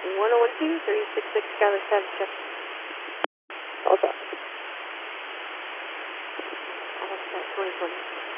1012, 366 Skyler Savage, check. Okay. That's 2020.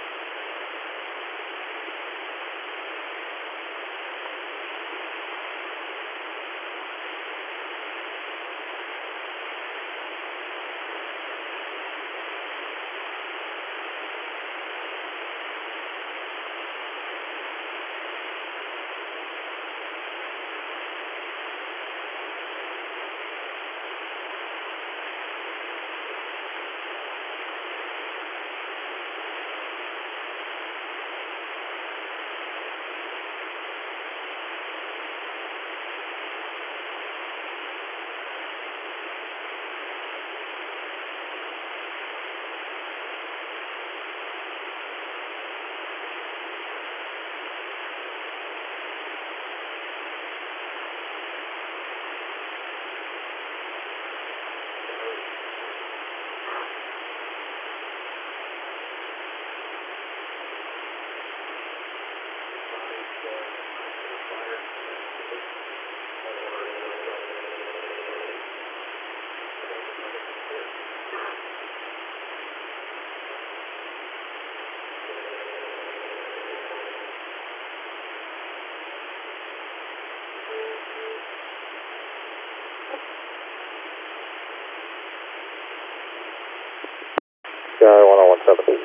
Sky 1017.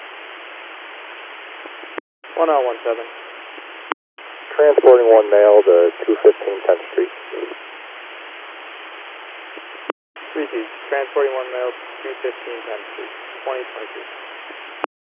1017. Transporting one male to 215 10th Street. Repeat. Transporting one male, 215 10th Street, 2022.